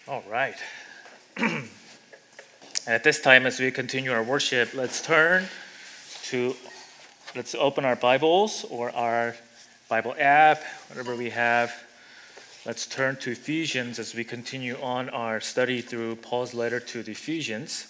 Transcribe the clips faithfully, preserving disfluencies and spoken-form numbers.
All right. At this time, as we continue our worship, let's turn to, let's open our Bibles or our Bible app, whatever we have. Let's turn to Ephesians as we continue on our study through Paul's letter to the Ephesians.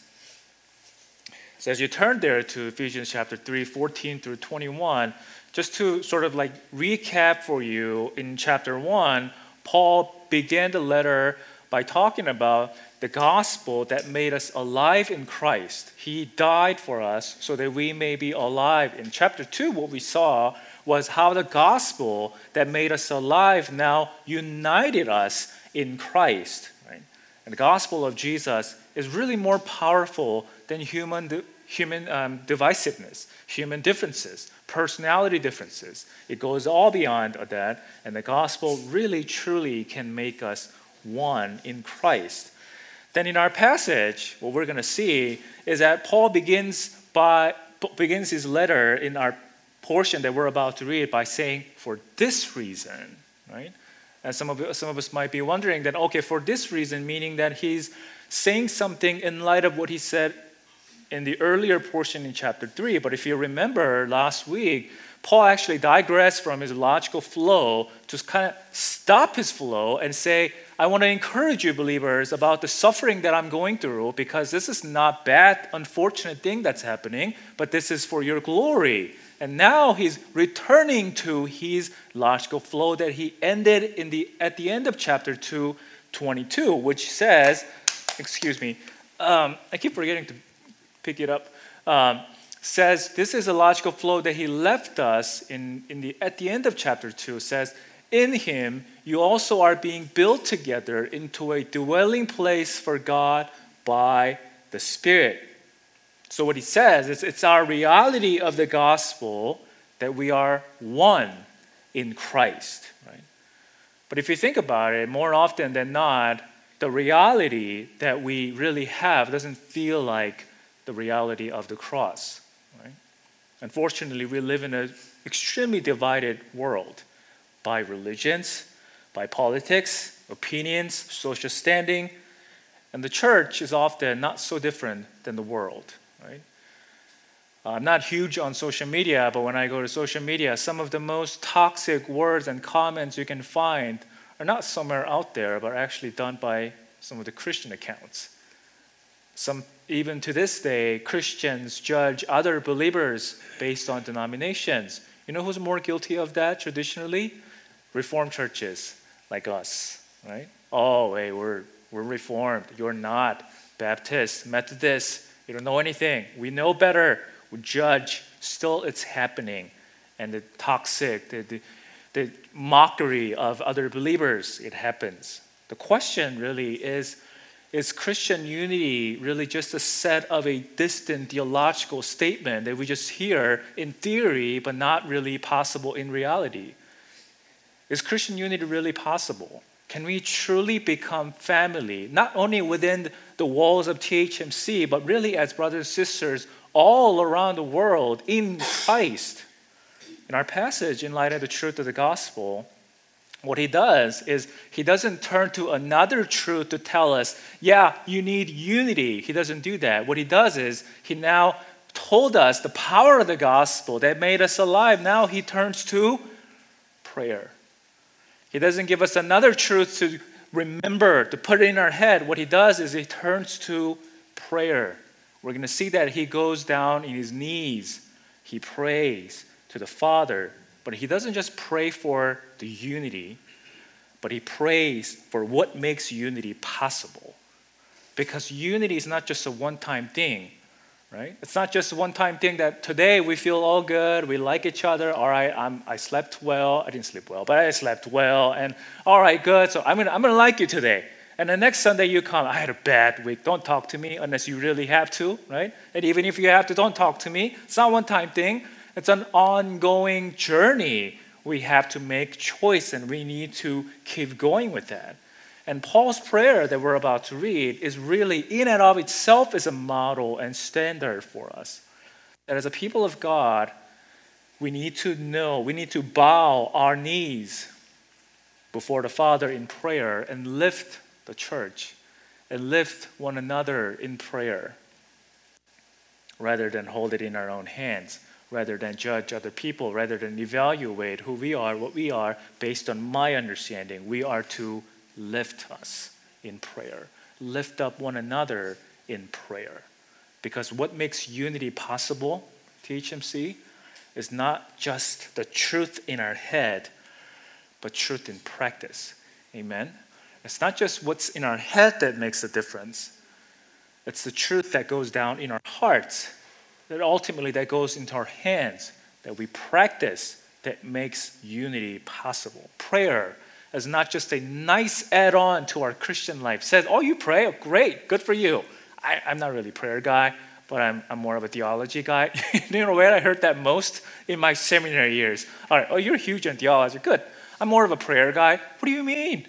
So as you turn there to Ephesians chapter three, fourteen through twenty-one, just to sort of like recap for you, in chapter one, Paul began the letter by talking about the gospel that made us alive in Christ. He died for us so that we may be alive. In chapter two, what we saw was how the gospel that made us alive now united us in Christ. Right? And the gospel of Jesus is really more powerful than human, human um, divisiveness, human differences, personality differences. It goes all beyond that, and the gospel really, truly can make us one in Christ. Then in our passage, what we're going to see is that Paul begins by begins his letter in our portion that we're about to read by saying, "For this reason," right? And some of some of us might be wondering that, okay, for this reason, meaning that he's saying something in light of what he said in the earlier portion in chapter three. But if you remember last week, Paul actually digressed from his logical flow to kind of stop his flow and say, I want to encourage you, believers, about the suffering that I'm going through, because this is not bad, unfortunate thing that's happening, but this is for your glory. And now he's returning to his logical flow that he ended in the at the end of chapter two, twenty-two, which says, excuse me, um, I keep forgetting to pick it up. Um, says this is a logical flow that he left us in, in the at the end of chapter two. Says, in him you also are being built together into a dwelling place for God by the Spirit. So what he says is it's our reality of the gospel that we are one in Christ. Right? But if you think about it, more often than not, the reality that we really have doesn't feel like the reality of the cross. Right? Unfortunately, we live in an extremely divided world by religions, by politics, opinions, social standing, and the church is often not so different than the world. Right? Uh, I'm not huge on social media, but when I go to social media, some of the most toxic words and comments you can find are not somewhere out there, but are actually done by some of the Christian accounts. Some, even to this day, Christians judge other believers based on denominations. You know who's more guilty of that traditionally? Reformed churches like us, right? Oh, hey, we're we're Reformed. You're not. Baptist, Methodist, you don't know anything. We know better. We judge. Still, it's happening. And the toxic, the, the, the mockery of other believers, it happens. The question really is, is Christian unity really just a set of a distant theological statement that we just hear in theory, but not really possible in reality? Is Christian unity really possible? Can we truly become family, not only within the walls of T H M C, but really as brothers and sisters all around the world in Christ? In our passage, in light of the truth of the gospel, what he does is he doesn't turn to another truth to tell us, yeah, you need unity. He doesn't do that. What he does is he now told us the power of the gospel that made us alive. Now he turns to prayer. He doesn't give us another truth to remember, to put it in our head. What he does is he turns to prayer. We're going to see that he goes down in his knees. He prays to the Father. But he doesn't just pray for the unity, but he prays for what makes unity possible. Because unity is not just a one-time thing. Right? It's not just a one-time thing that today we feel all good, we like each other, all right, I'm, I slept well, I didn't sleep well, but I slept well, and all right, good, so I'm going to I'm gonna like you today. And the next Sunday you come, I had a bad week, don't talk to me unless you really have to, right? And even if you have to, don't talk to me. It's not a one-time thing. It's an ongoing journey. We have to make choice, and we need to keep going with that. And Paul's prayer that we're about to read is really, in and of itself, is a model and standard for us. That as a people of God, we need to know, we need to bow our knees before the Father in prayer and lift the church. and lift one another in prayer rather than hold it in our own hands, rather than judge other people, rather than evaluate who we are, what we are, based on my understanding. We are to lift us in prayer, lift up one another in prayer. Because what makes unity possible, T H M C, is not just the truth in our head, but truth in practice. Amen? It's not just what's in our head that makes a difference. It's the truth that goes down in our hearts, that ultimately that goes into our hands, that we practice, that makes unity possible. Prayer is not just a nice add-on to our Christian life. It says, oh, you pray? Oh, great, good for you. I, I'm not really a prayer guy, but I'm, I'm more of a theology guy. You know where I heard that most? In my seminary years. All right, oh, you're huge in theology. Good. I'm more of a prayer guy. What do you mean?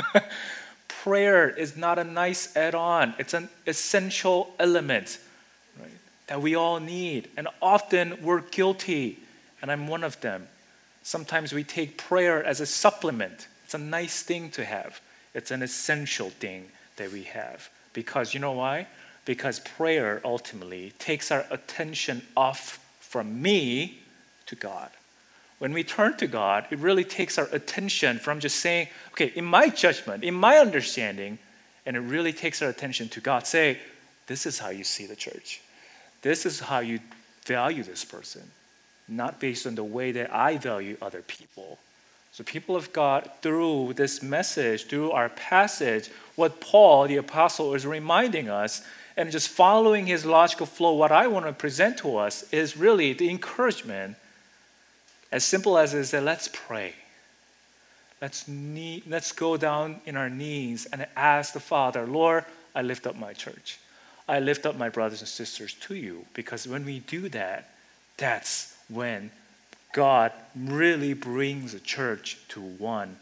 Prayer is not a nice add-on. It's an essential element, right, that we all need. And often we're guilty, and I'm one of them. Sometimes we take prayer as a supplement. It's a nice thing to have. It's an essential thing that we have. Because you know why? Because prayer ultimately takes our attention off from me to God. When we turn to God, it really takes our attention from just saying, okay, in my judgment, in my understanding, and it really takes our attention to God. Say, this is how you see the church. This is how you value this person, not based on the way that I value other people. So people of God, through this message, through our passage, what Paul, the apostle, is reminding us, and just following his logical flow, what I want to present to us is really the encouragement. As simple as it is that let's pray. Let's, knee, let's go down in our knees and ask the Father, Lord, I lift up my church. I lift up my brothers and sisters to you. Because when we do that, that's when God really brings a church to one.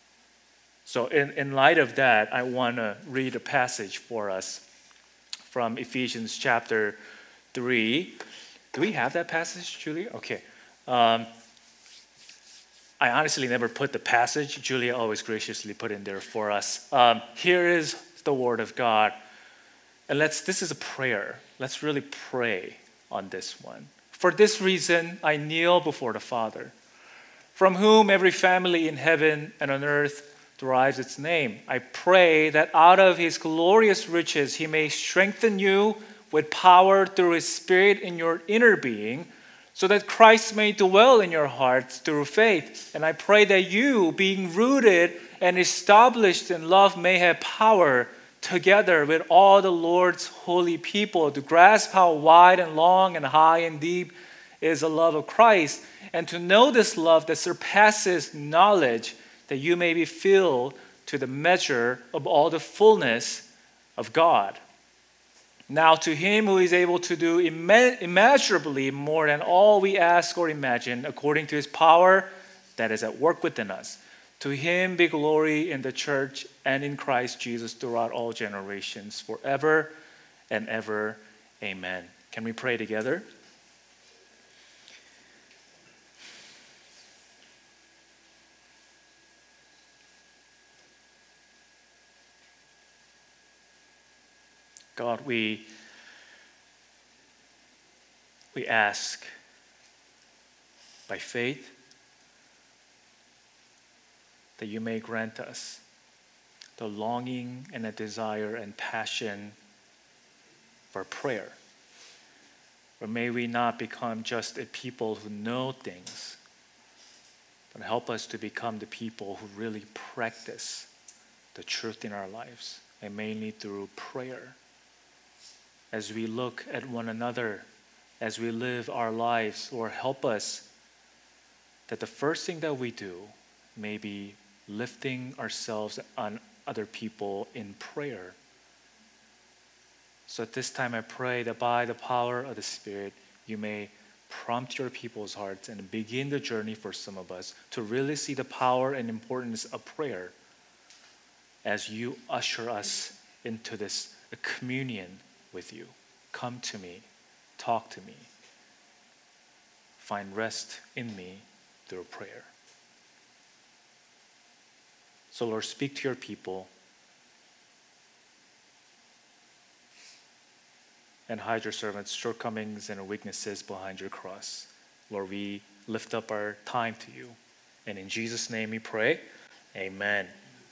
So in, in light of that, I want to read a passage for us from Ephesians chapter three. Do we have that passage, Julia? Okay. Um, I honestly never put the passage. Julia always graciously put in there for us. Um, here is the word of God. And let's. This is a prayer. Let's really pray on this one. For this reason, I kneel before the Father, from whom every family in heaven and on earth derives its name. I pray that out of his glorious riches he may strengthen you with power through his Spirit in your inner being, so that Christ may dwell in your hearts through faith. And I pray that you, being rooted and established in love, may have power together with all the Lord's holy people to grasp how wide and long and high and deep is the love of Christ, and to know this love that surpasses knowledge, that you may be filled to the measure of all the fullness of God. Now to him who is able to do imme- immeasurably more than all we ask or imagine, according to his power that is at work within us, to him be glory in the church and in Christ Jesus throughout all generations, forever and ever. Amen. Can we pray together? God, we, we ask by faith that you may grant us the longing and a desire and passion for prayer. Or may we not become just a people who know things, but help us to become the people who really practice the truth in our lives, and mainly through prayer. As we look at one another, as we live our lives, or help us that the first thing that we do may be lifting ourselves on other people in prayer. So at this time I pray that by the power of the Spirit, you may prompt your people's hearts and begin the journey for some of us to really see the power and importance of prayer as you usher us into this communion with you. Come to me, talk to me, find rest in me through prayer. So Lord, speak to your people. and hide your servants' shortcomings and weaknesses behind your cross. Lord, we lift up our time to you. And in Jesus' name we pray, amen.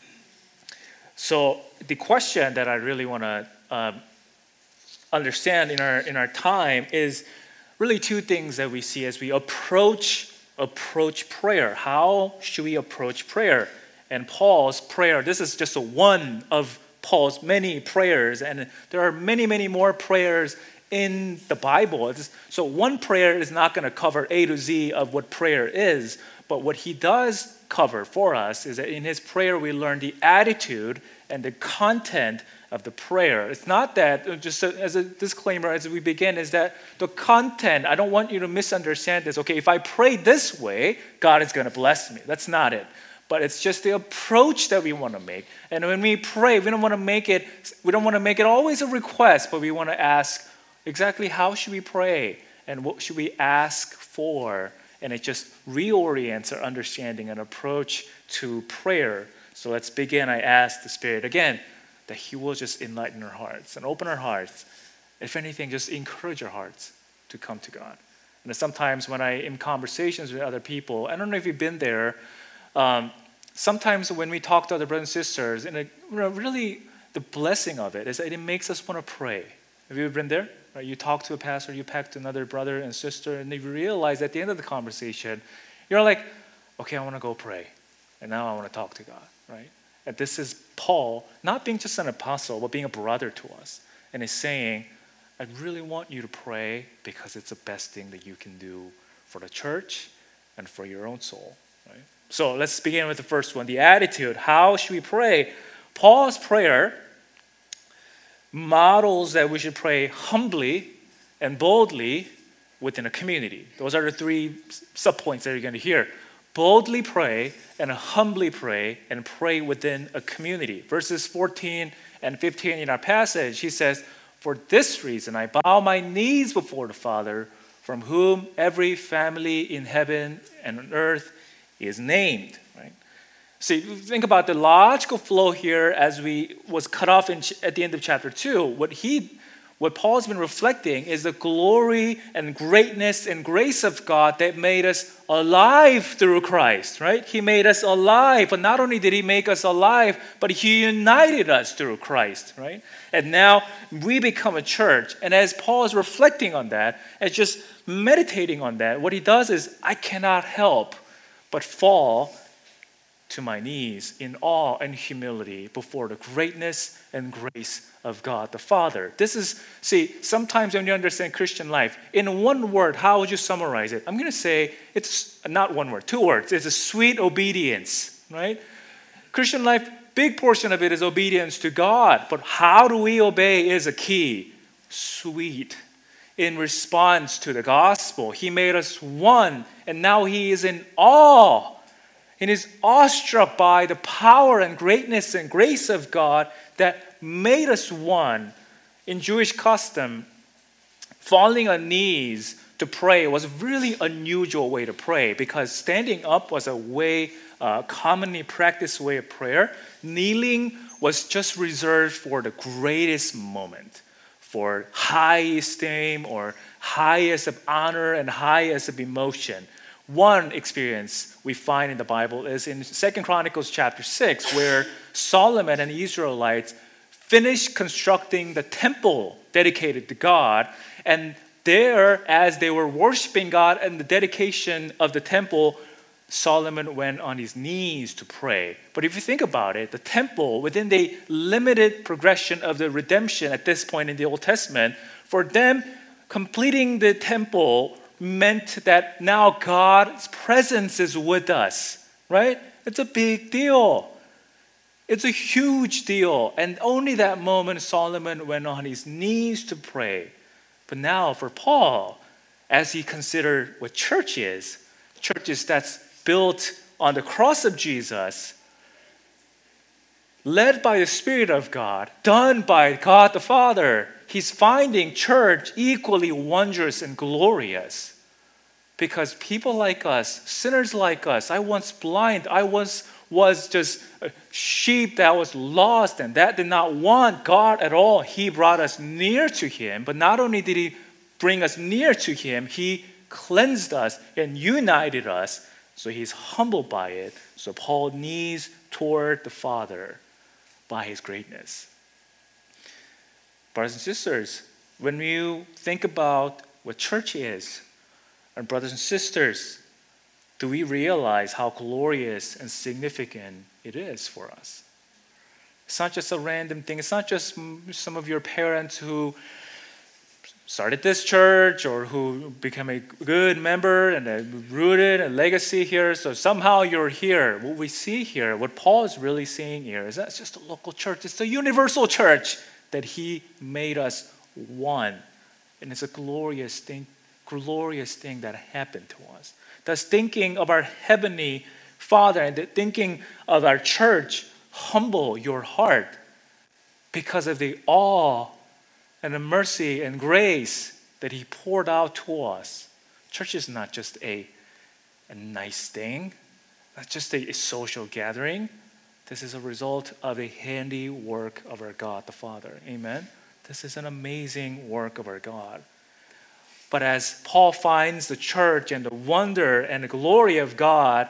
So the question that I really want to um, understand in our in our time is really two things that we see as we approach approach prayer. How should we approach prayer? And Paul's prayer, this is just a one of Paul's many prayers, and there are many, many more prayers in the Bible. So one prayer is not going to cover A to Z of what prayer is, but what he does cover for us is that in his prayer we learn the attitude and the content of the prayer. It's not that, just as a disclaimer as we begin, is that the content, I don't want you to misunderstand this. Okay, if I pray this way, God is going to bless me. That's not it. But it's just the approach that we want to make. And when we pray, we don't want to make it, we don't want to make it always a request, but we want to ask exactly how should we pray and what should we ask for. And it just reorients our understanding and approach to prayer. So let's begin. I ask the Spirit again that He will just enlighten our hearts and open our hearts. If anything, just encourage our hearts to come to God. And sometimes when I am in conversations with other people, I don't know if you've been there, um, sometimes when we talk to other brothers and sisters, and it, you know, really the blessing of it is that it makes us want to pray. Have you ever been there? Right? You talk to a pastor, you talk to another brother and sister, and you realize at the end of the conversation, you're like, okay, I want to go pray. And now I want to talk to God, right? And this is Paul, not being just an apostle, but being a brother to us. And he's saying, I really want you to pray because it's the best thing that you can do for the church and for your own soul, right? So let's begin with the first one, the attitude. How should we pray? Paul's prayer models that we should pray humbly and boldly within a community. Those are the three subpoints that you're going to hear. Boldly pray and humbly pray and pray within a community. Verses fourteen and fifteen in our passage, he says, for this reason I bow my knees before the Father, from whom every family in heaven and on earth is named. Right? See, think about the logical flow here as we was cut off in, at the end of chapter two. What he, what Paul's been reflecting is the glory and greatness and grace of God that made us alive through Christ, right? He made us alive, but not only did He make us alive, but He united us through Christ, right? And now we become a church. And as Paul is reflecting on that, and just meditating on that, what he does is, I cannot help but fall to my knees in awe and humility before the greatness and grace of God the Father. This is, see, sometimes when you understand Christian life, in one word, how would you summarize it? I'm going to say it's not one word, two words. It's a sweet obedience, right? Christian life, big portion of it is obedience to God, but how do we obey is a key. Sweet. In response to the gospel, He made us one, and now He is in awe. And is awestruck by the power and greatness and grace of God that made us one. In Jewish custom, falling on knees to pray was a really unusual way to pray because standing up was a way, uh, commonly practiced way of prayer. Kneeling was just reserved for the greatest moment, for high esteem or highest of honor and highest of emotion. One experience we find in the Bible is in Second Chronicles chapter six, where Solomon and the Israelites finished constructing the temple dedicated to God. And there, as they were worshiping God and the dedication of the temple, Solomon went on his knees to pray. But if you think about it, the temple, within the limited progression of the redemption at this point in the Old Testament, for them, completing the temple meant that now God's presence is with us, right? It's a big deal. It's a huge deal. And only that moment Solomon went on his knees to pray. But now for Paul, as he considered what church is, church is that's built on the cross of Jesus, led by the Spirit of God, done by God the Father, he's finding church equally wondrous and glorious. Because people like us, sinners like us, I once blind, I once was just a sheep that was lost and that did not want God at all. He brought us near to him, but not only did he bring us near to him, he cleansed us and united us. So he's humbled by it. So Paul kneels toward the Father by his greatness. Brothers and sisters, when you think about what church is, and brothers and sisters, do we realize how glorious and significant it is for us? It's not just a random thing. It's not just some of your parents who started this church or who became a good member and rooted a legacy here. So somehow you're here. What we see here, what Paul is really saying here is that it's just a local church. It's a universal church that he made us one. And it's a glorious thing, glorious thing that happened to us. Thus, thinking of our heavenly Father and thinking of our church, humble your heart because of the awe and the mercy and grace that he poured out to us. Church is not just a, a nice thing, not just a, a social gathering. This is a result of a handiwork of our God the Father. Amen? This is an amazing work of our God. But as Paul finds the church and the wonder and the glory of God,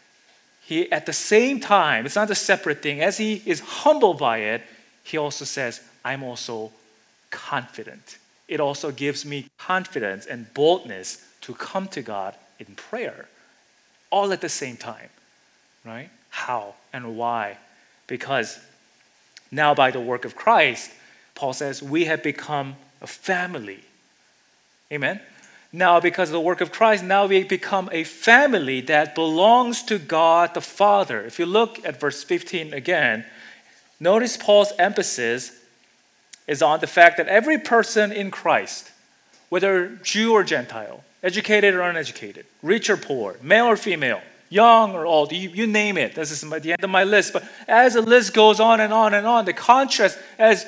he at the same time, it's not a separate thing, as he is humbled by it, he also says, I'm also confident. It also gives me confidence and boldness to come to God in prayer. All at the same time, right? How and why? Because now by the work of Christ, Paul says, we have become a family. Amen? Now, because of the work of Christ, now we become a family that belongs to God the Father. If you look at verse fifteen again, notice Paul's emphasis is on the fact that every person in Christ, whether Jew or Gentile, educated or uneducated, rich or poor, male or female, young or old, you, you name it. This is at the end of my list. But as the list goes on and on and on, the contrast, as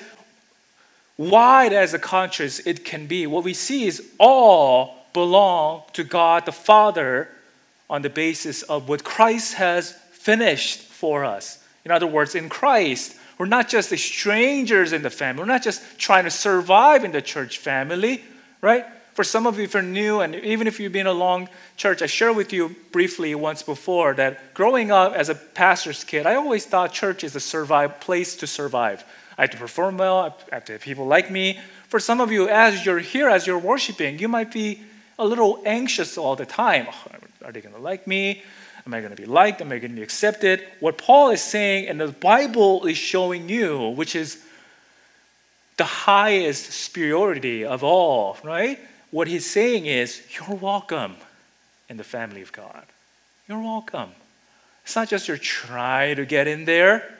wide as the contrast it can be, what we see is all belong to God the Father on the basis of what Christ has finished for us. In other words, in Christ, we're not just the strangers in the family. We're not just trying to survive in the church family, right? For some of you, if you're new, and even if you've been a long church, I shared with you briefly once before that growing up as a pastor's kid, I always thought church is a survive place to survive. I have to perform well. I have to have people like me. For some of you, as you're here, as you're worshiping, you might be a little anxious all the time. Oh, are they going to like me? Am I going to be liked? Am I going to be accepted? What Paul is saying, and the Bible is showing you, which is the highest superiority of all, right? What he's saying is, you're welcome in the family of God. You're welcome. It's not just you're trying to get in there.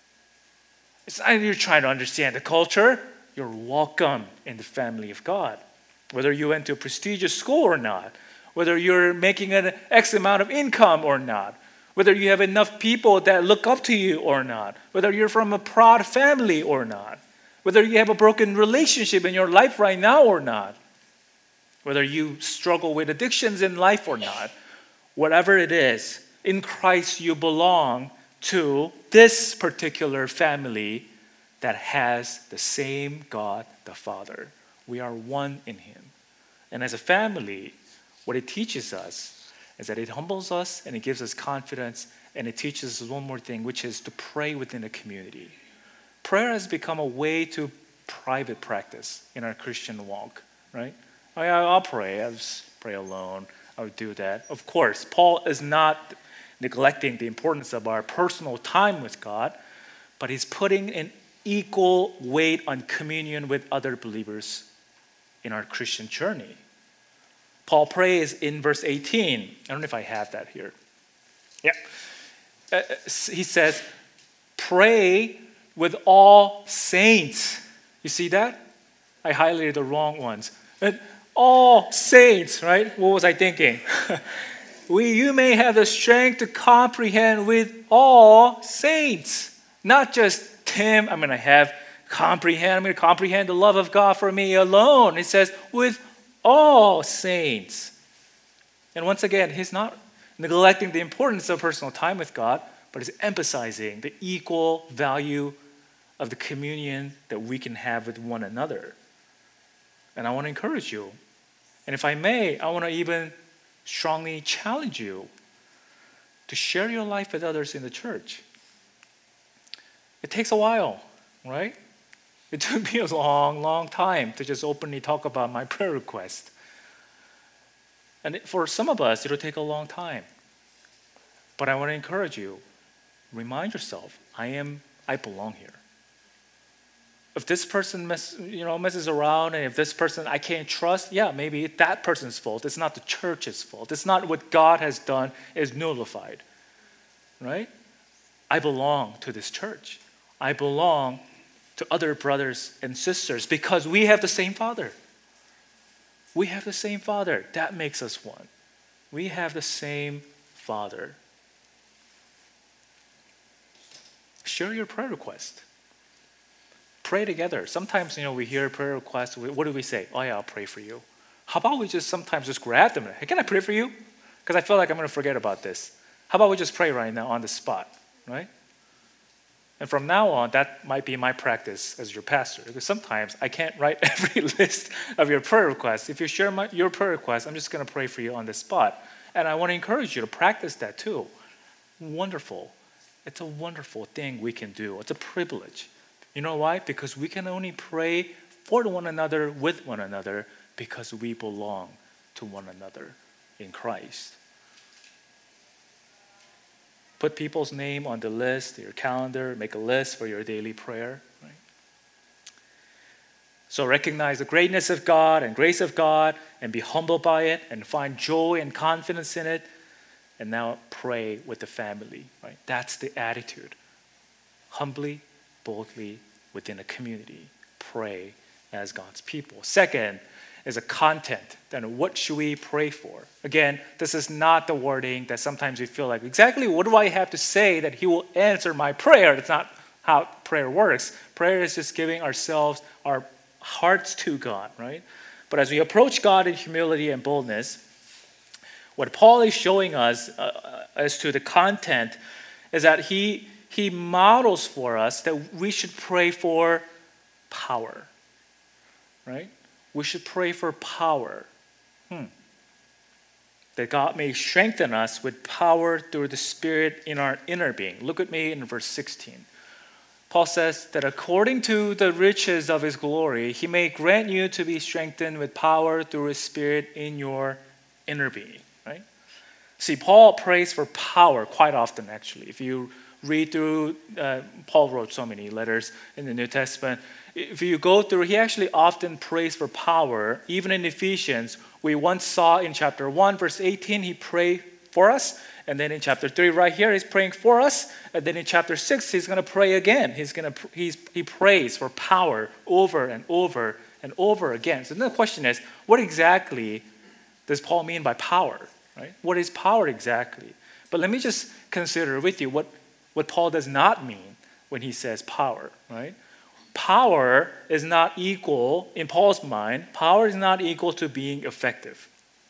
It's not you're trying to understand the culture. You're welcome in the family of God. Whether you went to a prestigious school or not, whether you're making an X amount of income or not, whether you have enough people that look up to you or not, whether you're from a proud family or not, whether you have a broken relationship in your life right now or not, whether you struggle with addictions in life or not, whatever it is, in Christ you belong to this particular family that has the same God, the Father. We are one in him. And as a family, what it teaches us is that it humbles us and it gives us confidence, and it teaches us one more thing, which is to pray within a community. Prayer has become a way to private practice in our Christian walk, right? Oh, yeah, I'll pray. I'll just pray alone. I'll do that. Of course, Paul is not neglecting the importance of our personal time with God, but he's putting an equal weight on communion with other believers in our Christian journey. Paul prays in verse eighteen. I don't know if I have that here. Yeah. Uh, he says, pray with all saints. You see that? I highlighted the wrong ones. But all saints, right? What was I thinking? we, you may have the strength to comprehend with all saints. Not just Tim, I'm going to have comprehend, I'm going to comprehend the love of God for me alone. It says with all saints. And once again, he's not neglecting the importance of personal time with God, but it's emphasizing the equal value of the communion that we can have with one another. And I want to encourage you. And if I may, I want to even strongly challenge you to share your life with others in the church. It takes a while, right? It took me a long, long time to just openly talk about my prayer request. And for some of us, it'll take a long time. But I want to encourage you, remind yourself, I am, I belong here. If this person mess, you know, messes around, and if this person I can't trust, yeah, maybe it's that person's fault. It's not the church's fault. It's not what God has done is nullified, right? I belong to this church. I belong to other brothers and sisters because we have the same Father. We have the same Father. That makes us one. We have the same Father. Share your prayer request. Pray together. Sometimes, you know, we hear prayer requests. What do we say? Oh, yeah, I'll pray for you. How about we just sometimes just grab them? Hey, can I pray for you? Because I feel like I'm going to forget about this. How about we just pray right now on the spot, right? And from now on, that might be my practice as your pastor. Because sometimes I can't write every list of your prayer requests. If you share my, your prayer request, I'm just going to pray for you on the spot. And I want to encourage you to practice that too. Wonderful. It's a wonderful thing we can do. It's a privilege. You know why? Because we can only pray for one another, with one another, because we belong to one another in Christ. Put people's name on the list, your calendar, make a list for your daily prayer. Right? So recognize the greatness of God and grace of God and be humbled by it and find joy and confidence in it. And now pray with the family. Right? That's the attitude. Humbly, boldly, within a community. Pray as God's people. Second is a content. Then what should we pray for? Again, this is not the wording that sometimes we feel like, exactly what do I have to say that he will answer my prayer? That's not how prayer works. Prayer is just giving ourselves, our hearts to God, right? But as we approach God in humility and boldness, what Paul is showing us uh, as to the content is that he, he models for us that we should pray for power, right? We should pray for power. Hmm. That God may strengthen us with power through the Spirit in our inner being. Look at me in verse sixteen. Paul says that according to the riches of his glory, he may grant you to be strengthened with power through his Spirit in your inner being. Right? See, Paul prays for power quite often, actually. If you read through, uh, Paul wrote so many letters in the New Testament. If you go through, he actually often prays for power. Even in Ephesians, we once saw in chapter one, verse eighteen, he prayed for us. And then in chapter three, right here, he's praying for us. And then in chapter six, he's going to pray again. He's going to he's, he prays for power over and over and over again. So then the question is, what exactly does Paul mean by power? Right? What is power exactly? But let me just consider with you what, what Paul does not mean when he says power. Right? Power is not equal, in Paul's mind, power is not equal to being effective.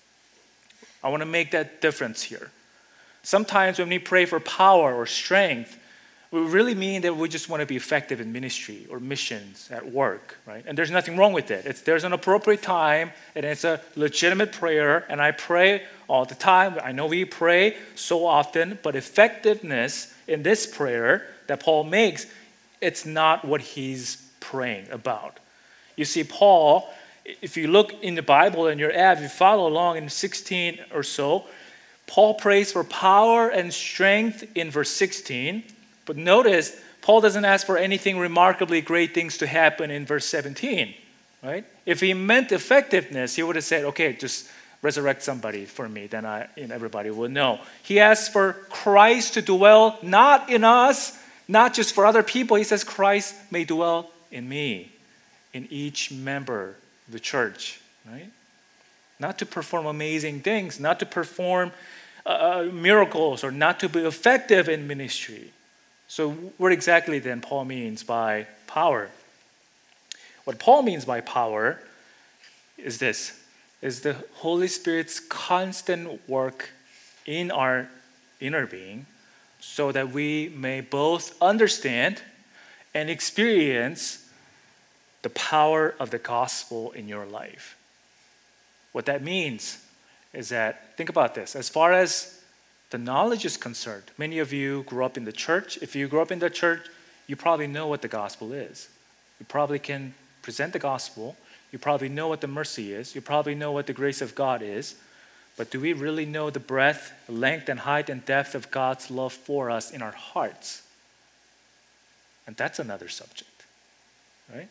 I want to make that difference here. Sometimes when we pray for power or strength, we really mean that we just want to be effective in ministry or missions at work, right? And there's nothing wrong with it. It's, there's an appropriate time, and it's a legitimate prayer, and I pray all the time. I know we pray so often, but effectiveness in this prayer that Paul makes, it's not what he's praying about. You see, Paul, if you look in the Bible in your app, if you follow along in sixteen or so, Paul prays for power and strength in verse sixteen. But notice, Paul doesn't ask for anything remarkably great things to happen in verse seventeen. Right? If he meant effectiveness, he would have said, okay, just resurrect somebody for me, then I, you know, everybody would know. He asks for Christ to dwell not in us, not just for other people. He says, Christ may dwell in me, in each member of the church. Right? Not to perform amazing things, not to perform uh, miracles, or not to be effective in ministry. So what exactly then Paul means by power? What Paul means by power is this, is the Holy Spirit's constant work in our inner being so that we may both understand and experience the power of the gospel in your life. What that means is that, think about this, as far as the knowledge is concerned, many of you grew up in the church. If you grew up in the church, you probably know what the gospel is. You probably can present the gospel. You probably know what the mercy is. You probably know what the grace of God is. But do we really know the breadth, the length, and height, and depth of God's love for us in our hearts? And that's another subject, right?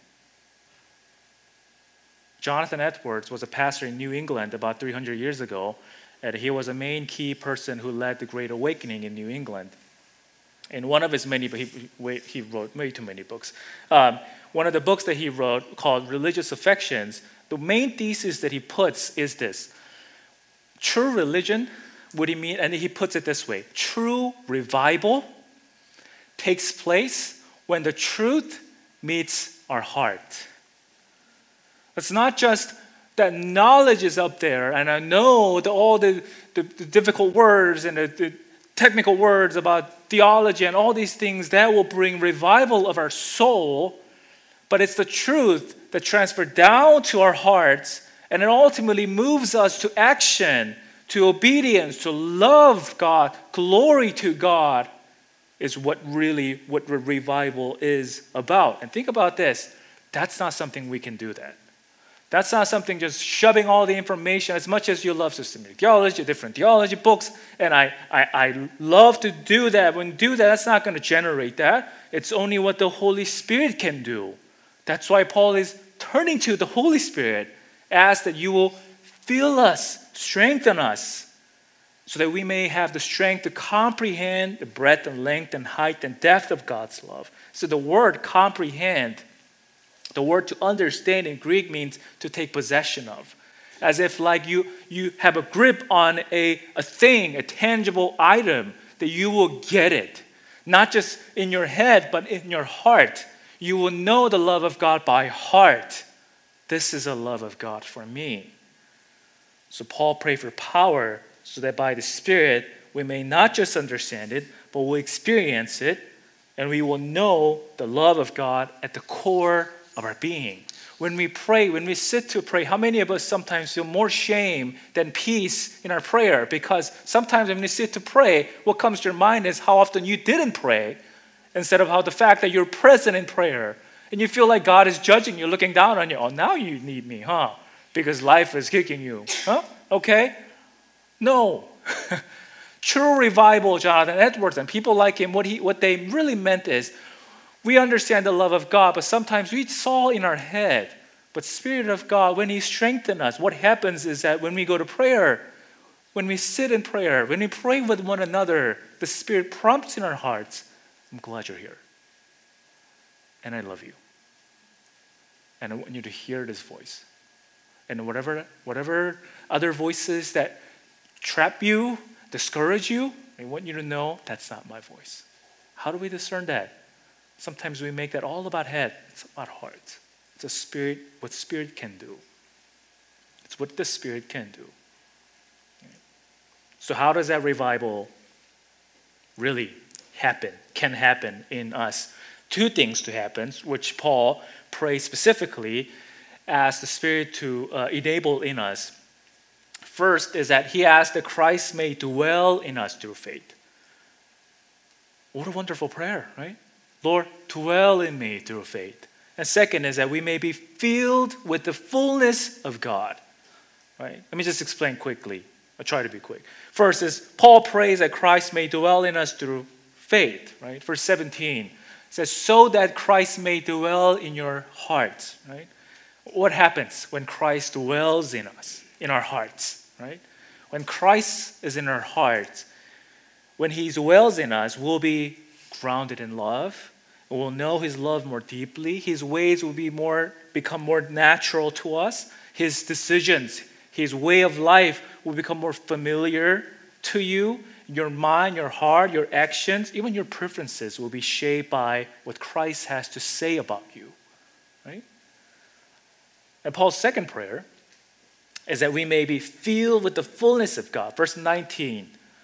Jonathan Edwards was a pastor in New England about three hundred years ago, and he was a main key person who led the Great Awakening in New England. In one of his many, he, he wrote way too many books. Um, one of the books that he wrote called Religious Affections, the main thesis that he puts is this. True religion, what he mean, and he puts it this way, true revival takes place when the truth meets our heart. It's not just that knowledge is up there, and I know the, all the, the, the difficult words and the, the technical words about theology and all these things that will bring revival of our soul, but it's the truth that transfers down to our hearts, and it ultimately moves us to action, to obedience, to love God, glory to God, is what really what revival is about. And think about this. That's not something we can do that. That's not something just shoving all the information, as much as you love systematic theology, different theology books, and I, I, I love to do that. When you do that, that's not going to generate that. It's only what the Holy Spirit can do. That's why Paul is turning to the Holy Spirit, ask that you will fill us, strengthen us, so that we may have the strength to comprehend the breadth and length and height and depth of God's love. So the word comprehend, the word to understand in Greek means to take possession of. As if like you, you have a grip on a, a thing, a tangible item, that you will get it. Not just in your head, but in your heart. You will know the love of God by heart. This is a love of God for me. So Paul prayed for power so that by the Spirit we may not just understand it, but we'll experience it, and we will know the love of God at the core of our being. When we pray, when we sit to pray, how many of us sometimes feel more shame than peace in our prayer? Because sometimes when we sit to pray, what comes to your mind is how often you didn't pray, instead of how the fact that you're present in prayer. And you feel like God is judging you, looking down on you. Oh, now you need me, huh? Because life is kicking you. Huh? Okay? No. True revival, Jonathan Edwards, and people like him, what, he, what they really meant is, we understand the love of God, but sometimes we saw in our head. But Spirit of God, when He strengthens us, what happens is that when we go to prayer, when we sit in prayer, when we pray with one another, the Spirit prompts in our hearts, I'm glad you're here. And I love you. And I want you to hear this voice. And whatever, whatever other voices that trap you, discourage you, I want you to know that's not my voice. How do we discern that? Sometimes we make that all about head. It's about heart. It's a spirit, what Spirit can do. It's what the Spirit can do. So how does that revival really happen, can happen in us? Two things to happen, which Paul prays specifically as the Spirit to uh, enable in us. First is that he asks that Christ may dwell in us through faith. What a wonderful prayer, right? Lord, dwell in me through faith. And second is that we may be filled with the fullness of God. Right? Let me just explain quickly. I'll try to be quick. First is Paul prays that Christ may dwell in us through faith. Right? Verse seventeen says, so that Christ may dwell in your hearts. Right? What happens when Christ dwells in us, in our hearts? Right? When Christ is in our hearts, when He dwells in us, we'll be grounded in love. We'll know His love more deeply. His ways will be more, become more natural to us. His decisions, His way of life will become more familiar to you. Your mind, your heart, your actions, even your preferences will be shaped by what Christ has to say about you. Right? And Paul's second prayer is that we may be filled with the fullness of God. Verse nineteen.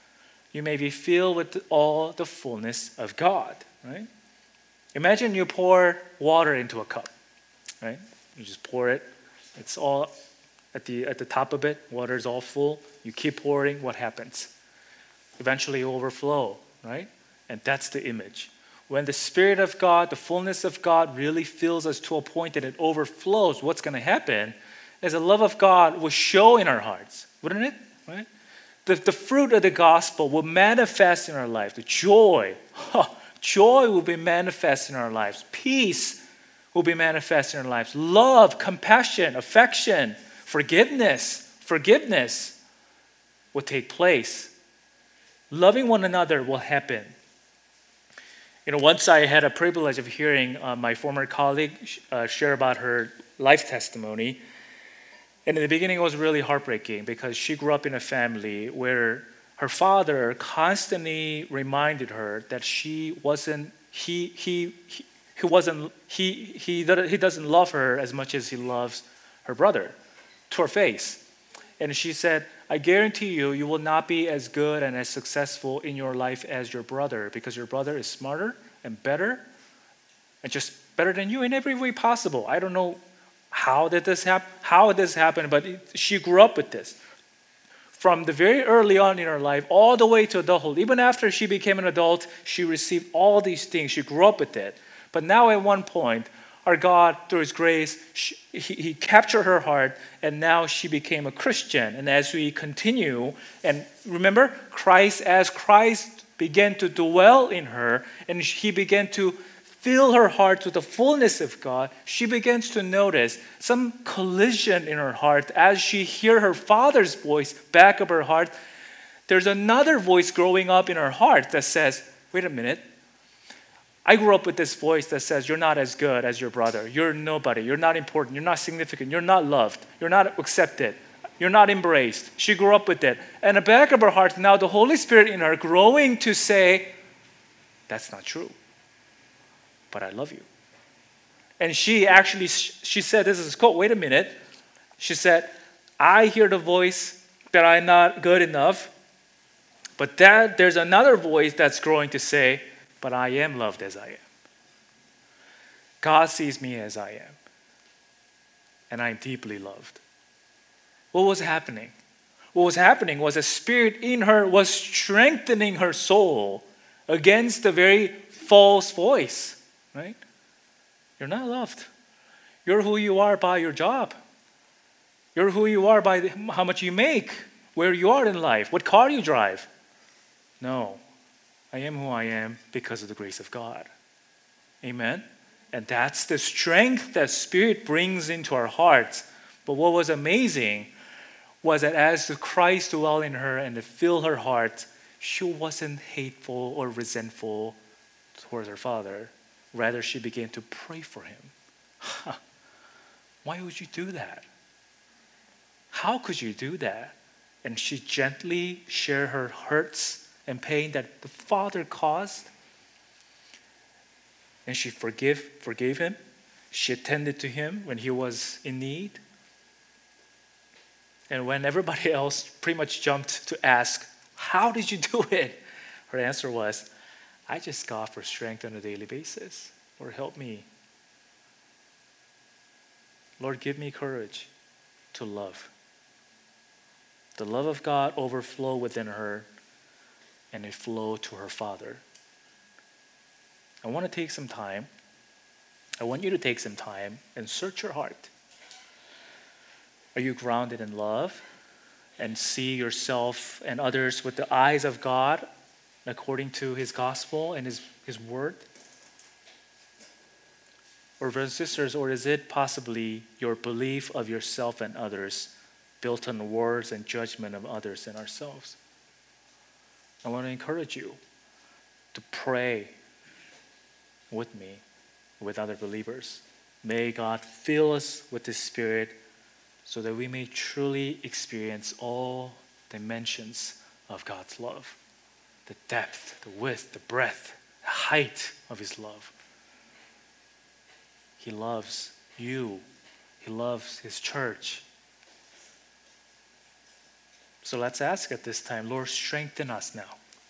you may be filled with all the fullness of God, right? Imagine you pour water into a cup, right? You just pour it. It's all at the at the top of it. Water is all full. You keep pouring. What happens? Eventually, it will overflow, right? And that's the image. When the Spirit of God, the fullness of God, really fills us to a point that it overflows, what's going to happen is the love of God will show in our hearts, wouldn't it? Right? The, the fruit of the gospel will manifest in our lives. The joy, huh, joy will be manifest in our lives. Peace will be manifest in our lives. Love, compassion, affection, forgiveness, forgiveness will take place. Loving one another will happen. You know, once I had a privilege of hearing uh, my former colleague uh, share about her life testimony. And in the beginning, it was really heartbreaking because she grew up in a family where her father constantly reminded her that she wasn't, he, he, he, he wasn't, he, he, he doesn't love her as much as he loves her brother, to her face. And she said, I guarantee you, you will not be as good and as successful in your life as your brother because your brother is smarter and better and just better than you in every way possible. I don't know how did this happen, how this happened, but it, she grew up with this. From the very early on in her life, all the way to adulthood, even after she became an adult, she received all these things. She grew up with it. But now at one point, our God, through His grace, she, he, he captured her heart, and now she became a Christian. And as we continue, and remember, Christ, as Christ began to dwell in her, and He began to fill her heart with the fullness of God, she begins to notice some collision in her heart as she hears her father's voice back of her heart. There's another voice growing up in her heart that says, wait a minute, I grew up with this voice that says, you're not as good as your brother. You're nobody. You're not important. You're not significant. You're not loved. You're not accepted. You're not embraced. She grew up with it. And in the back of her heart, now the Holy Spirit in her growing to say, that's not true. But I love you. And she actually, she said, this is quote, wait a minute. She said, I hear the voice that I'm not good enough, but that there's another voice that's growing to say, but I am loved as I am. God sees me as I am. And I'm deeply loved. What was happening? What was happening was a spirit in her was strengthening her soul against the very false voice. Right? You're not loved. You're who you are by your job. You're who you are by the, how much you make, where you are in life, what car you drive. No, I am who I am because of the grace of God. Amen? And that's the strength that Spirit brings into our hearts. But what was amazing was that as the Christ dwelled in her and to fill her heart, she wasn't hateful or resentful towards her father. Rather, she began to pray for him. Why would you do that? How could you do that? And she gently shared her hurts and pain that the father caused. And she forgive, forgave him. She attended to him when he was in need. And when everybody else pretty much jumped to ask, how did you do it? Her answer was, I just got for strength on a daily basis. Lord, help me. Lord, give me courage to love. The love of God overflowed within her, and it flowed to her father. I want to take some time. I want you to take some time and search your heart. Are you grounded in love and see yourself and others with the eyes of God according to His gospel and His, His word? Or brothers and sisters, or is it possibly your belief of yourself and others built on words and judgment of others and ourselves? I want to encourage you to pray with me, with other believers. May God fill us with His Spirit so that we may truly experience all dimensions of God's love. The depth, the width, the breadth, the height of His love. He loves you. He loves His church. So let's ask at this time, Lord, strengthen us now.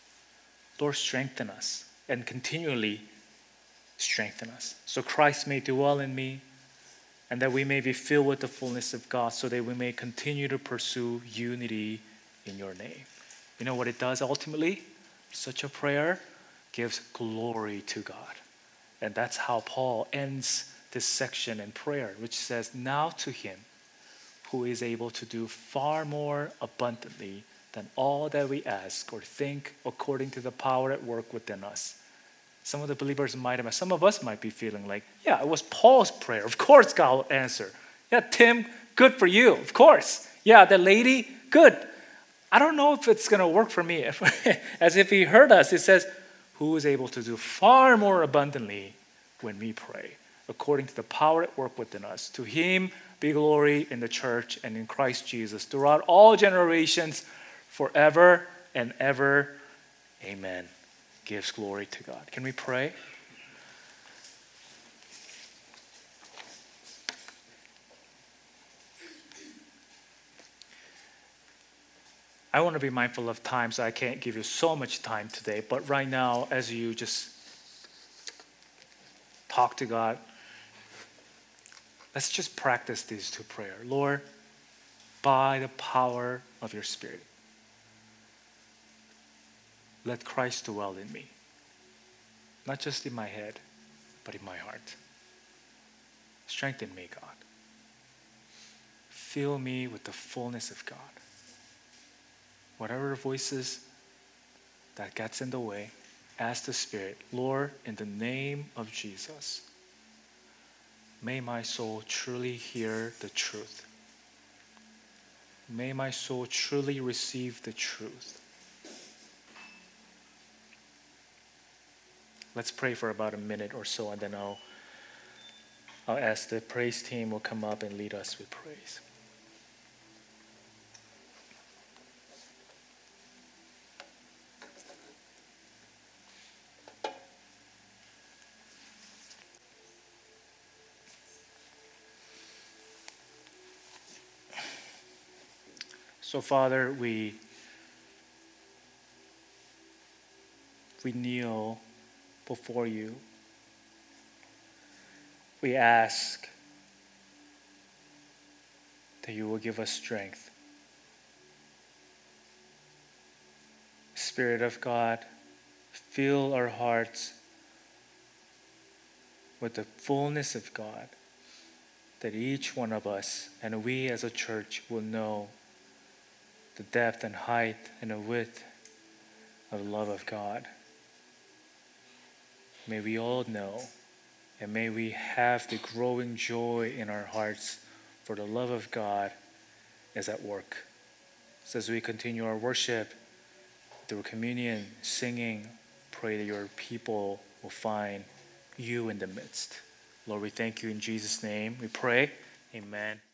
Lord, strengthen us and continually strengthen us. So Christ may dwell in me, and that we may be filled with the fullness of God, so that we may continue to pursue unity in your name. You know what it does ultimately? Such a prayer gives glory to God. And that's how Paul ends this section in prayer, which says, now to him who is able to do far more abundantly than all that we ask or think, according to the power at work within us. Some of the believers might have, some of us might be feeling like, yeah, it was Paul's prayer. Of course God will answer. Yeah, Tim, good for you. Of course. Yeah, the lady, good. I don't know if it's going to work for me. As if he heard us, it says, who is able to do far more abundantly when we pray, according to the power at work within us. To him be glory in the church and in Christ Jesus throughout all generations, forever and ever. Amen. Gives glory to God. Can we pray? I want to be mindful of time, so I can't give you so much time today. But right now, as you just talk to God, let's just practice these two prayers. Lord, by the power of your Spirit, let Christ dwell in me. Not just in my head, but in my heart. Strengthen me, God. Fill me with the fullness of God. Whatever voices that gets in the way, ask the Spirit, Lord, in the name of Jesus, may my soul truly hear the truth. May my soul truly receive the truth. Let's pray for about a minute or so, and then I'll, I'll ask the praise team will come up and lead us with praise. So, Father, we we kneel before you. We ask that you will give us strength. Spirit of God, fill our hearts with the fullness of God, that each one of us and we as a church will know the depth and height and the width of the love of God. May we all know, and may we have the growing joy in our hearts for the love of God is at work. So as we continue our worship through communion, singing, pray that your people will find you in the midst. Lord, we thank you in Jesus' name. We pray. Amen.